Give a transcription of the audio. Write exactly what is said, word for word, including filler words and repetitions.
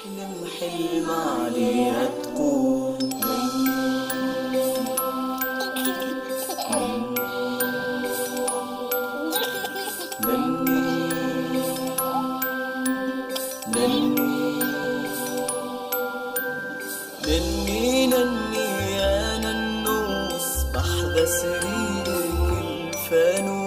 احلم حلم عليها تكون نني نني نني نني يا ننوس بحذا سريرك الفانوس